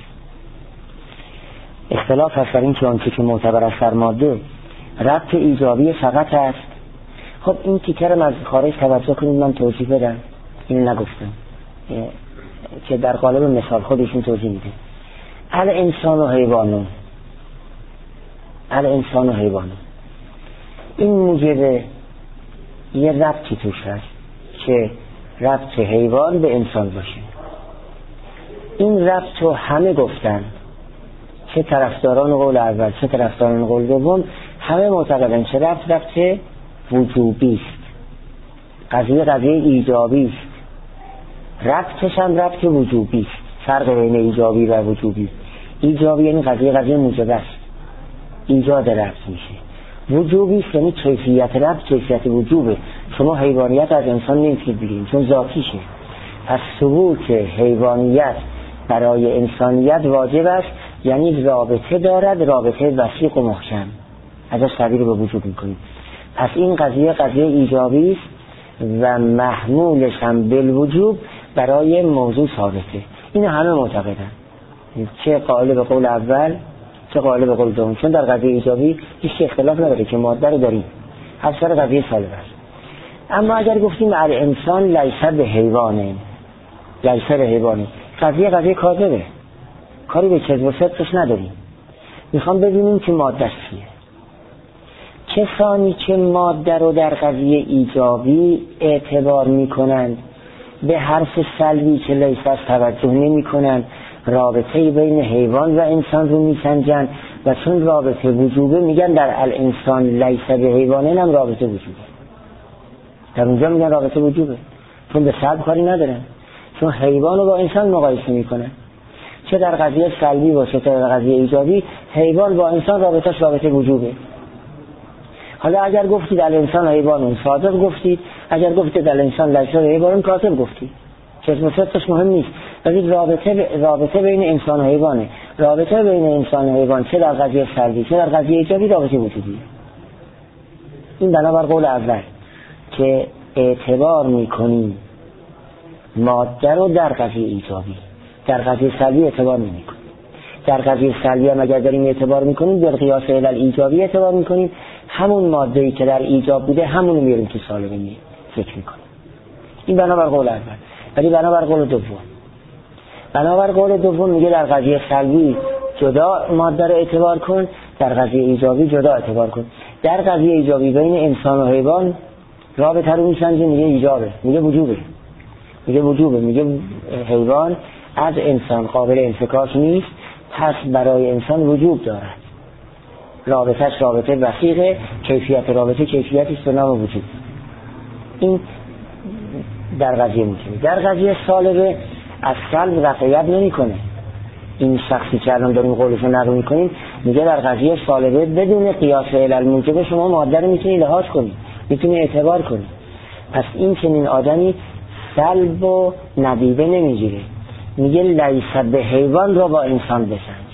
اختلاف هست در این که آنچه که معتبر است در ماده ربط ایجابی فقط است. خب این تیکرم از خارج توجه کنید من توضیح بدم، اینو نگفتم که در قالب مثال خودشون توضیح میده. ال انسان و حیوانون، ال انسان و حیوانون، این موجبه یه ربطی توش هست که ربط حیوان به انسان باشه. این ربط رو همه گفتن، چه طرفداران قول اول چه طرفداران قول دوم، همه معتقدن چه ربط ربط وجوبی است، قضیه قضیه ایجابی است، ربطش هم ربط وجوبی است. فرق بین ایجابی و وجوبی، ایجابی یعنی قضیه قضیه موجب است، ایجاد ربط میشه. وجوبی است یعنی کیفیت ربط کیفیت وجوبه. شما حیوانیت از انسان نمیتونید بگیرید چون ذاتیشه. پس ثبوت حیوانیت برای انسانیت واجب است، یعنی رابطه دارد، رابطه وثیق و محکم، ازش تعبیر به وجود میکنید. پس این قضیه قضیه ایجابی است و محمولش هم بالوجوب برای موضوع ثابته. این همه معتقدن، چه قائل به قول اول چه قائل به قول دوم، چون در قضیه ایجابی هیچ اختلاف نداره که ماده رو داریم، هر سر قضیه سالبه است. اما اگر گفتیم الانسان لیس به حیوانه، لیس به حیوانه، قضیه قضیه کاذبه، کاری به کذب و صدقش نداریم. میخوام ببینیم که ماده چیه. کسانی که ماده رو در قضیه ایجابی اعتبار میکنند، به حرف سلبی که لیس از توجه نمی کنند، رابطه بین حیوان و انسان رو میسنجند و چون رابطه وجوبه میگن در الانسان لیس به حیوانه هم رابطه وجوبه. در اونجا میگن رابطه وجوبه چون به سلب کاری ندارن، چون حیوان رو با انسان مقایسه میکنن. چه در قضیه سلبی باشه چه در قضیه ایجابی، حیوان با انسان رابطهش رابطه وجوبه. حالا اگر گفتید الانسان حیوان صادق گفتید، اگر گفتید الانسان لیس به حیوان کاذب گفتید. کذب و صدقش مهم نیست، ولی رابطه رابطه بین انسان و حیوانه. رابطه بین انسان و حیوان چه در قضیه سلبی چه در قضیه ایجابی رابطه وجودیه. این بنابر قول اول که اعتبار میکنیم ماده رو در قضیه ایجابی، در قضیه سلبی اعتبار نمیکنیم. در قضیه سلبی هم اگر داریم اعتبار میکنیم در قیاس علل ایجابی اعتبار میکنیم، همون ماده‌ای که در ایجاب بوده همون رو میاریم تو سالبه می فکر میکنیم. این بنابر قول اول. ولی بنابر قول دوم، بنابر قول دوم میگه در قضیه سلبی جدا ماده رو اعتبار کن، در قضیه ایجابی جدا اعتبار کن. در قضیه ایجابی بین انسان و حیوان رابطه رو میسنجه، میگه ایجابه، میگه وجوبه، میگه وجوبه، میگه حیوان از انسان قابل انفکاک نیست، پس برای انسان وجوب دارد. رابطهش رابطه وثیقه، کیفیت رابطه کیفیتی است به نام وجود. این در قضیه میکنه. در قضیه سالبه از سلب واقعیت نمی کنه. این شخصی که الان داریم قولش رو نقل میکنیم میگه در قضیه سالبه بدون قیاس علل موجبه شما ماده رو میتونی لحاظ کنی، میتونی اعتبار کنی. پس این چنین آدمی سلب و ندیده نمیگیره. میگه لیس به حیوان رو با انسان بسنج.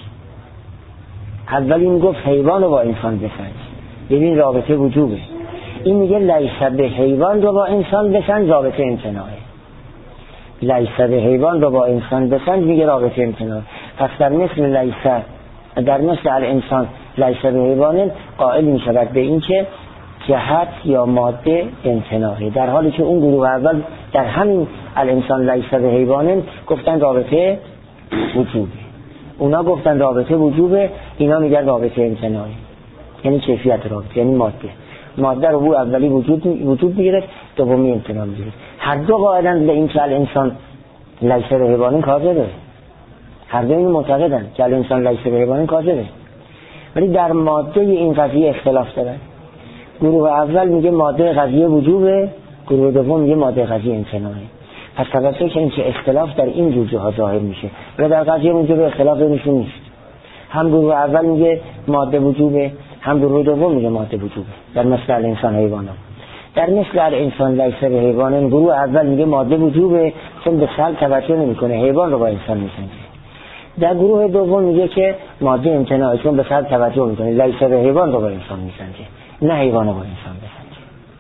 اول این گفت حیوان رو با انسان بسنج، ببین رابطه وجوبه. این میگه لیس به حیوان رو با انسان بسنج، رابطه امتناعه. لیس به حیوان رو با انسان بسنج میگه رابطه امتناعه. پس در مثل لیس در مثل الانسان لیس به حیوان قائل میشود به این که جهت یا ماده امتناعه، در حالی که اون گروه اول در همین الانسان لیس به حیوان گفتن رابطه وجوبه. اونا گفتن رابطه وجوبه، اینا میگن رابطه امتناعه، یعنی کیفیت رابطه، یعنی ماده. ماده رو بو اولی وجود وجود میگیره، دومی امتناع میگیره. هر دو قائلن به این که الانسان لیس به حیوان کاذبه. هر دو این معتقدن که الانسان لیس به حیوان کاذبه، ولی در ماده این قضیه اختلاف دارن. گروه اول میگه ماده قضیه وجوبه، گروه دوم میگه ماده قضیه امتناعه. پس توجه که این که اختلاف در این جوجه ها ظاهر میشه، ولی در قضیه وجوب اختلاف بینشون نیست. هم گروه اول میگه ماده وجوبه، هم گروه دوم میگه ماده وجوبه. در مثل الانسان حیوان ها. در مثل الانسان لیس به حیوان، گروه اول میگه ماده وجوبه چون به سلب توجه نمیکنه، حیوان رو با انسان میسنجه. در گروه دوم میگه که ماده امتناعه چون به سلب توجه میکنه، لیس به حیوان رو با انسان میسنجه، نه حیوان رو با انسان بسنجه.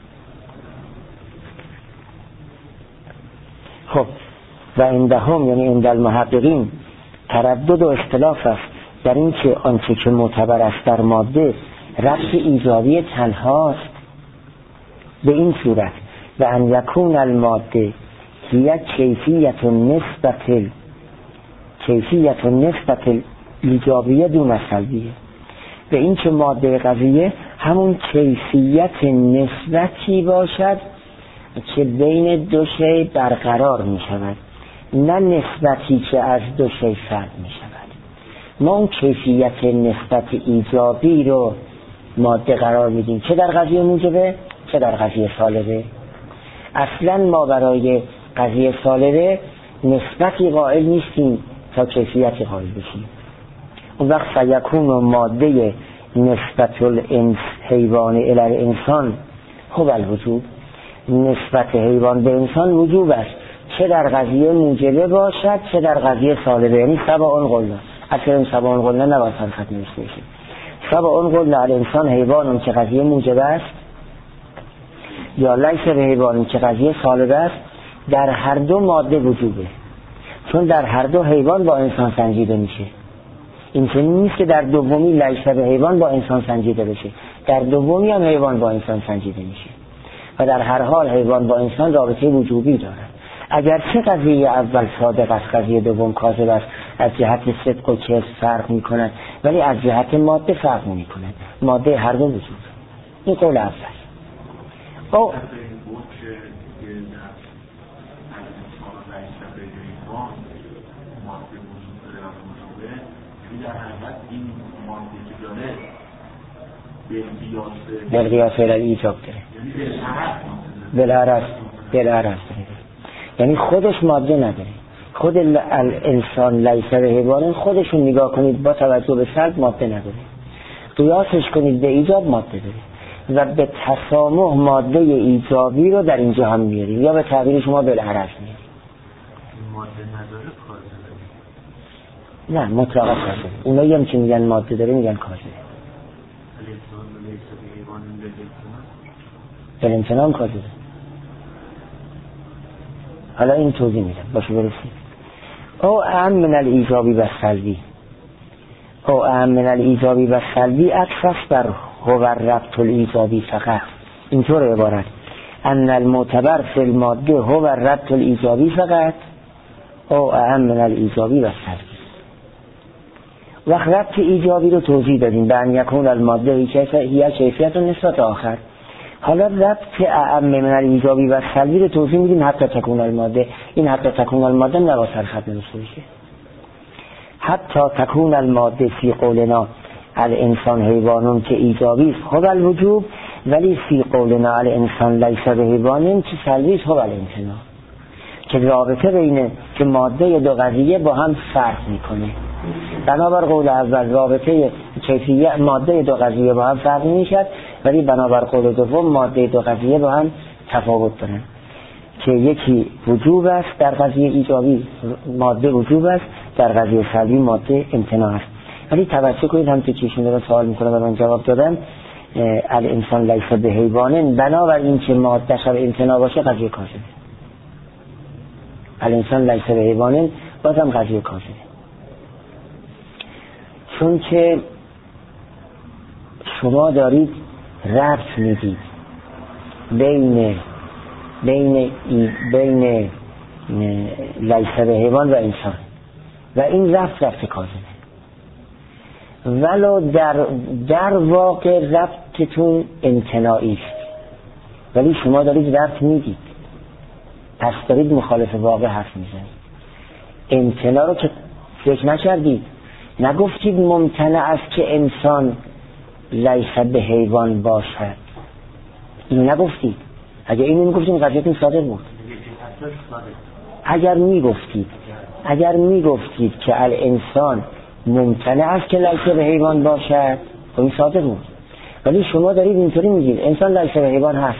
خب و عندهم یعنی عند المحققین تردد و اختلاف است در این که آنچه که معتبر است در ماده ربط ایجابی تنهاست به این صورت و ان یکون الماده هی کیفیت نسبت کیفیت نسبت ایجابیه دون سلبیه، به این که ماده قضیه همون کیفیت نسبتی باشد که بین دو شی برقرار می شود، نه نسبتی که از دو شی فرد می شود. ما اون کیفیت نسبت ایجابی رو ماده قرار میدیم، چه در قضیه موجبه چه در قضیه سالبه. اصلا ما برای قضیه سالبه نسبتی قائل نیستیم تا کیفیتی قائل بشیم. اون وقت فیکون و ماده نسبت الانس حیوان الی انسان هو الوجوب، نسبت حیوان به انسان وجوب است، چه در قضیه موجبه باشد چه در قضیه سالبه. یعنی سبع قلنا، اصلا این سبع قلنا نباید خط نوشته بشه. سبع قلنا الانسان حیوان که قضیه موجبه است یا لیس به حیوان که قضیه سالبه است، در هر دو ماده وجوبه، چون در هر دو حیوان با انسان سنجیده میشه. این چنین نیست که در دومی لیس به حیوان با انسان سنجیده بشه، در دومی هم حیوان با انسان سنجیده میشه و در هر حال حیوان با انسان رابطه وجوبی دارد. اگر چه قضیه اول صادق است قضیه دوم کاذب است، از جهت صدق و کذب فرق میکنند، ولی از جهت ماده فرق نمیکنند، ماده هر دو وجود. این قول اول. او بالقیاس الى ایجاب داره، بالعرض بالعرض داره، یعنی خودش ماده نداره. خود الانسان لیس به حیوان خودشون نگاه کنید با توجه به سلب ماده نداره، قیاسش کنید به ایجاب ماده داره و به تسامح ماده ایجابی رو در اینجا هم میاریم، یا به تعبیر شما بالعرض میاریم. ماده نداره کار نه مطلقا کار داره. اونایی هم که میگن ماده داره میگن کار داره. الانسان هم کار داره. حالا این توضیح میدم باشه برسیم. او اهم من الایجابی و سلبی، او اهم من الایجابی و سلبی اکساس بر هو ربط الایجابی فقط. اینطور عبارت ان المعتبر فی الماده هو ربط الایجابی فقط، او اهم من الایجابی و سلبی. وقت ربط ایجابی رو توضیح دادیم به ان یکون الماده هی کیفیت و نسبت آخر. حالا ربط اعم من الایجابی و سلبی رو توضیح میدیم حتی تکون الماده. این حتی تکون الماده نباید سر خط نوشته بشه. حتی تکون الماده فی قولنا الانسان حیوانون که ایجابی است خود الوجوب، ولی فی قولنا الانسان لیس به حیوانون که سلبی است خود الامتناع، که رابطه بین که ماده دو قضیه با هم فرق میکنه. بنابر قول اول رابطه کیفیت ماده دو قضیه با هم فرق نمیشد، ولی بنابر قول دوم ماده دو قضیه با هم تفاوت دارن که یکی وجوب است در قضیه ایجابی، ماده وجوب است، در قضیه سلبی ماده امتناع است. ولی توجه کنید هم که چیشون دارن سوال میکنه و من جواب دادم الانسان لیس به حیوان، بنابر این که ماده شب امتناع باشه قضیه کاذبه. الانسان لیس به حیوان بازم قضیه کاذبه، چون که شما دارید ربط میدید بین بین بین لیس به حیوان و انسان و این ربط ربط کاذبه. ولو در در واقع ربطتون امتناعی است، ولی شما دارید ربط میدید، پس دارید مخالف واقع حرف میزنید. امتناع رو که فکر نکردید، نگفتید ممتنع است که انسان لیس به حیوان باشد، اینو نگفتید. اگر اینو میگفتید قضیه‌تون صادق بود. اگر میگفتید اگر میگفتید که الانسان ممتنع است که لیس به حیوان باشد، خب این صادق بود. ولی شما دارید اینطوری میگید انسان لیس به حیوان هست.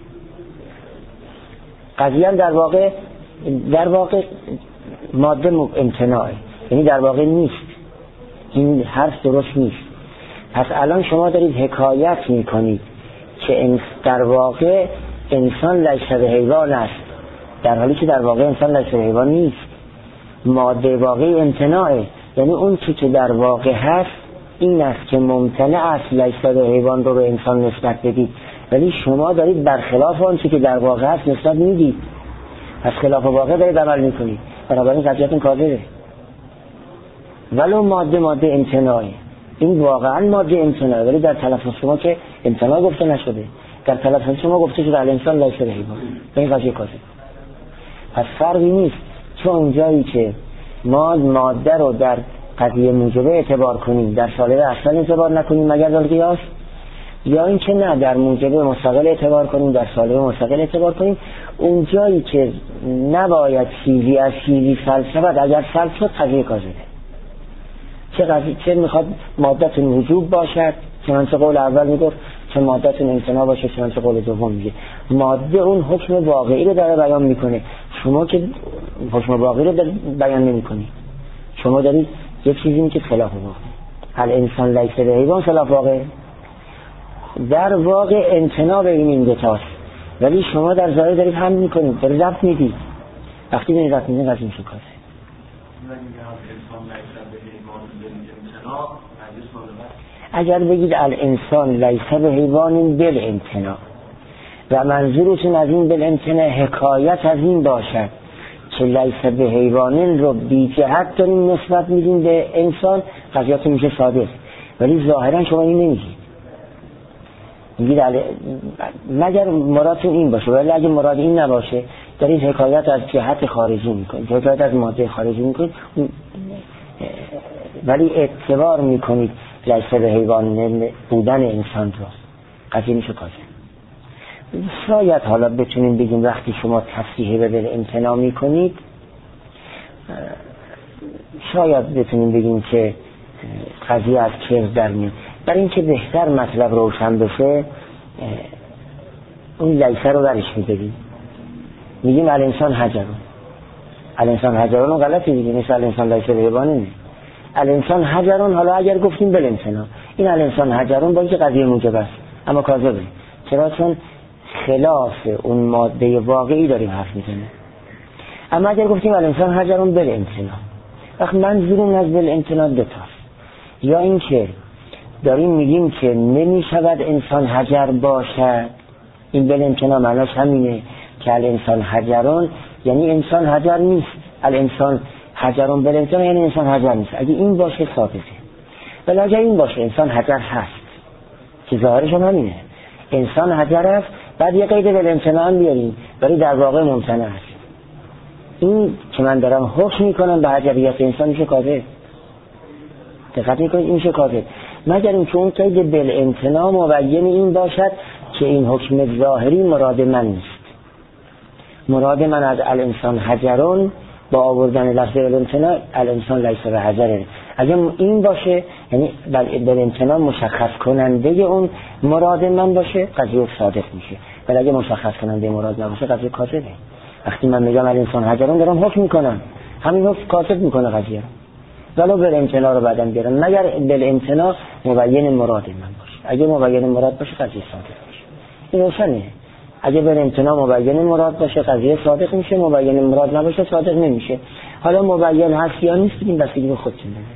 قضیه در واقع در واقع ماده امتناعه، یعنی در واقع نیست. این حرف درست نیست. پس الان شما دارید حکایت میکنید که در واقع انسان لیس به حیوان است، در حالی که در واقع انسان لیس به حیوان نیست. ماده واقعی امتناعه، یعنی اون چی که در واقع هست این است که ممتنع است لیس به حیوان رو به انسان نسبت بدید، ولی شما دارید برخلاف اون چی که در واقع هست نسبت میدید. پس خلاف واقع دارید عمل میکنید، بنابراین قضیه‌تون کاذبه. ولو ماده ماده امتناعه، این واقعا ماده امتناعه، ولی در تلفظ شما که امتناع گفته نشده. در تلفظ شما گفته شده الانسان لیس بحیوان، به این قضیه کاذب. پس فرقی نیست چون جایی که ما ماده رو در قضیه موجبه اعتبار کنیم در سالبه اصلا اعتبار نکنیم مگر در قیاس، یا این که نه در موجبه مستقل اعتبار کنیم در سالبه مستقل اعتبار کنیم. اون جایی که نباید چیزی از چیزی سلب شود، اگر سلب شد قضیه کاذبه. چه قضیه چه میخواد مادتون وجوب باشد چنانچه قول اول میگفت، چه مادتون امتناع باشه چنانچه قول دوم میگه. ماده اون حکم واقعی رو داره بیان میکنه، شما که حکم واقعی رو بیان نمیکنی، شما دارید یک چیزی می که خلاف واقع. الانسان لیس بحیوان خلاف واقع، در واقع امتناع بین این دوتاست، ولی شما در ظاهر دارید حمل میکنید، دارید ربط میدید. وقتی به این ربط میدید از این شو کاره. اگر بگید الانسان لیس بحیوان بالامتناع و منظورتون از این بالامتناع حکایت از این باشد که لیس بحیوان رو بی جهت داریم نسبت میدیم به انسان، قضیاتون میشه صادق. ولی ظاهرا شما این نمیگید، میگید مگر مرادتون این باشه، ولی اگه مراد این نباشه دارید حکایت از جهت خارجی میکنید، حکایت از ماده خارجی میکنید، ولی اعتبار میکنید لیس بحیوان بودن انسان رو، قضیه میشه کاذب. شاید حالا بتونیم بگیم وقتی شما تصریح به بالامتناع میکنید، شاید بتونیم بگیم که قضیه از کذب در میاد. برای اینکه بهتر مطلب روشن بشه اون لیسه رو برش میدهیم، میگیم الانسان حجرون. الانسان حجرون رو غلطی دیگه، مثل الانسان لیس بحیوان نیست. الانسان حجرون، حالا اگر گفتیم بالامتناع این الانسان حجرون با اینکه قضیه موجب است اما کاذبه. چرا؟ چون خلاف اون ماده واقعی داریم حرف میزنیم. اما اگر گفتیم الانسان حجرون بالامتناع، وقت منظورون از بالامتناع دوتاست، یا اینکه داریم میگیم که نمیشود انسان حجر باشد، این بالامتناع معناش همینه که الانسان حجرون یعنی انسان حجر نیست، الانسان حجرون بالامتناع یعنی انسان حجر نیست. اگه این باشه ثابته، ولی اگه این باشه انسان حجر هست که ظاهرش همینه، انسان حجر است، بعد یه قید بالامتناع هم بیاریم ولی در واقع ممتنع است، این که من دارم حکم میکنم به حجریت انسان میشه کاذب. دقت میکنید این میشه کاذب، مگر اینکه اون قید بالامتناع مبین این باشد که این حکم ظاهری مراد من نیست. مراد من از الانسان حجرون با آوردن لفظ بالامتناع الانسان لیس بحجر، اگه این باشه یعنی بالامتناع مشخص کننده اون مراد من باشه قضیه صادق میشه، ولی اگه مشخص کننده مراد نباشه قضیه کاذبه. وقتی من میگم الانسان حجرون دارم حکم میکنم، همین حکم کاذب میکنه قضیه رو، ولو بالامتناع رو بعدم بیارم، مگر بالامتناع مبین مراد من باشه. اگه مبین مراد باشه قضیه صادق میشه. این روشنه. اگه بالامتناع مبین مراد باشه قضیه صادق میشه، مبین مراد نباشه صادق نمیشه. حالا مبین هست یا نیست این بستگی به خودتون داره.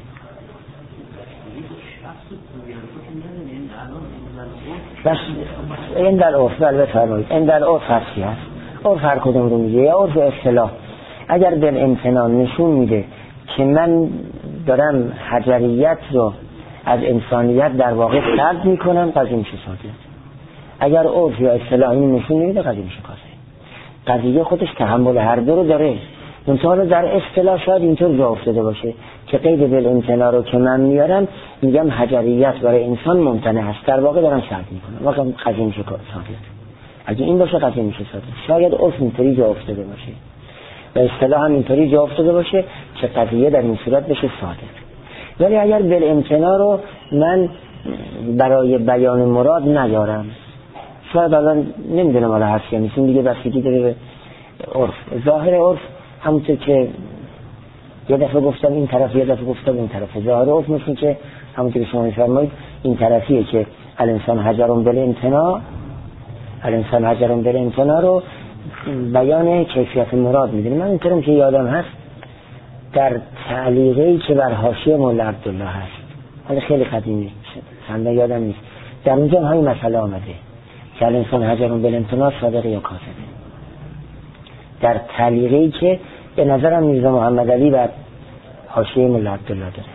بس این در عرف بل بفرمایید، این در عرف هستی هست، عرف هر کدوم رو میگه، یا عرف اصطلاح. اگر بالامتناع نشون میده که من دارم حجریت رو از انسانیت در واقع سلب میکنم قضیه میشه صادق. اگر عرف یا اصطلاح این نشون میده قضیه میشه کاذب. قضیه خودش تحمل هر دو رو داره، منتها در اصطلاح شاید اینطور جا افتاده باشه که قید بالامتناع رو که من میارم میگم حجریت برای انسان ممتنع است، در واقع دارم سلب میکنم، واقعا قضیه میشه صادق. اگه این باشه قضیه میشه صادق. شاید عرف اینطوری جا افتاده باشه و اصطلاح هم اینطوری جا افتاده باشه که قضیه در این صورت بشه صادق. ولی اگر بالامتناع رو من برای بیان مراد نیارم، شاید الان نمیدونم حالا هست یا نیست، دیگه بستگی داره به عرف. ظاهر عرف همونطور که یه دفعه گفتم این طرف، یه دفعه گفتم این طرف، ظاهر عرف مثل که همونطور که شما میفرمایید این طرفیه که الانسان حجرون بالامتناع، الانسان حجرون بالامتناع رو بیان کیفیت مراد میدونه. من اینطورم که یادم هست در تعلیقی که بر حاشیه مولا عبدالله هست، حالا خیلی قدیمی چند یادم نیست، در اونجا همین مسئله آمده که الانسان حجرون بالامتناع صادق یا کاذب. در تعلیقی که به نظرم میرزا محمد علی بر حاشیه مولا عبدالله داره.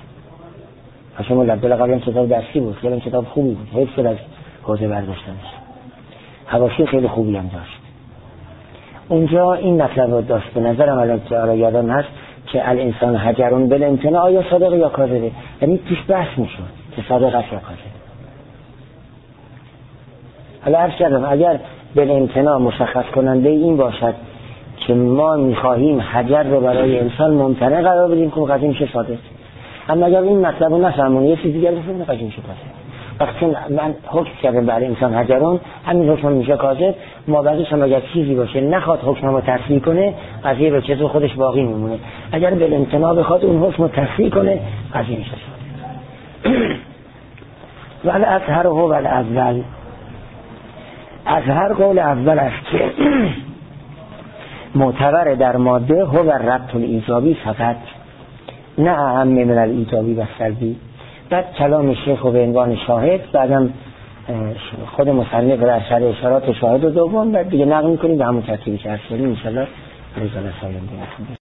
حاشیه مولا عبدالله قبلا کتاب درسی بود، خیلی کتاب خوبی بود، حیف شد از حوزه برداشتنش. حواشی خیلی خوبی هم داشت. اونجا این مطلب رو داشت، به نظرم الان یادم هست که الانسان حجرون بالامتناع، آیا صادق یا کاذبه، یعنی توش بحث میشد که صادق است یا کاذب. حالا عرض کردم اگر بالامتناع مشخص کننده این باشد که ما میخواهیم حجر رو برای انسان ممتنع قرار بدیم که قضیه میشه صادق. اما اگر این مطلب رو نفهمون یه چیز دیگر بفهمون قضیه میشه کاذب. وقتی من حکم کردم برای انسان حجرون، همین حکم میشه کاذب. ما بعدش هم اگر چیزی باشه نخواد حکم رو تصحیح کنه، قضیه به چطور خودش باقی میمونه. اگر بالامتناع بخواد اون حکم رو تصحیح کنه، قضیه میشه صادق. ولی اظهر هو ولی اول، اظهر قول اول است که معتبر در ماده هو ربط الایجابی فقط، نه اهم من الایجابی و سلبی. بعد کلام شیخ و به عنوان شاهد، بعدم خود مصنف در سر اشارات شاهد و دوم، بعد دیگه نقل می‌کنیم به همون ترتیبی که اصلی ان شاء الله رضا الله سایه.